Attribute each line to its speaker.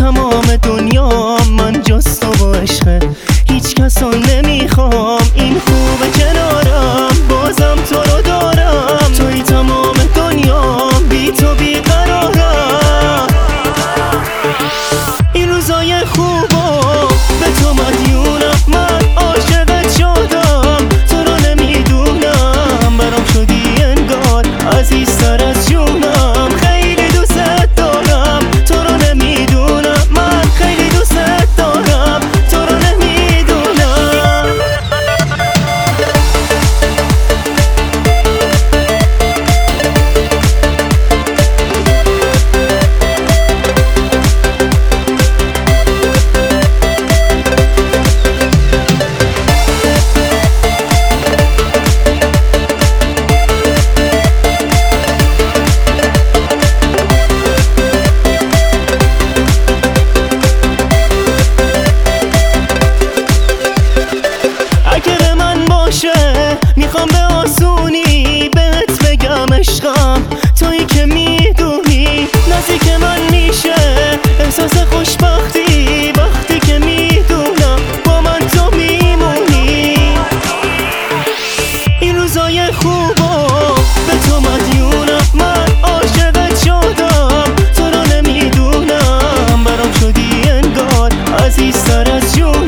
Speaker 1: تمام دنیا من جز تو و عشقه، هیچ کسو نمیخوام، این خوبه کنارم بازم تو رو دارم، توی تمام دنیا بی تو بیقرارم. این روزای خوبو به تو مدیونم، من عاشقت شدم تو رو نمیدونم، برام شدی انگار عزیزتر از جونم، خیلی دوست دارم تو رو نمیدونم، من خیلی دوست دارم تو رو نمیدونم. میخوام به آسونی بهت بگم عشقم، تویی که میدونی نزدیک من میشه احساس خوشبختی، وقتی که میدونم با من تو میمونی. این روزای خوبو به تو مدیونم، من عاشقت شدم تو رو نمیدونم، برام شدی انگار عزیزتر از جون.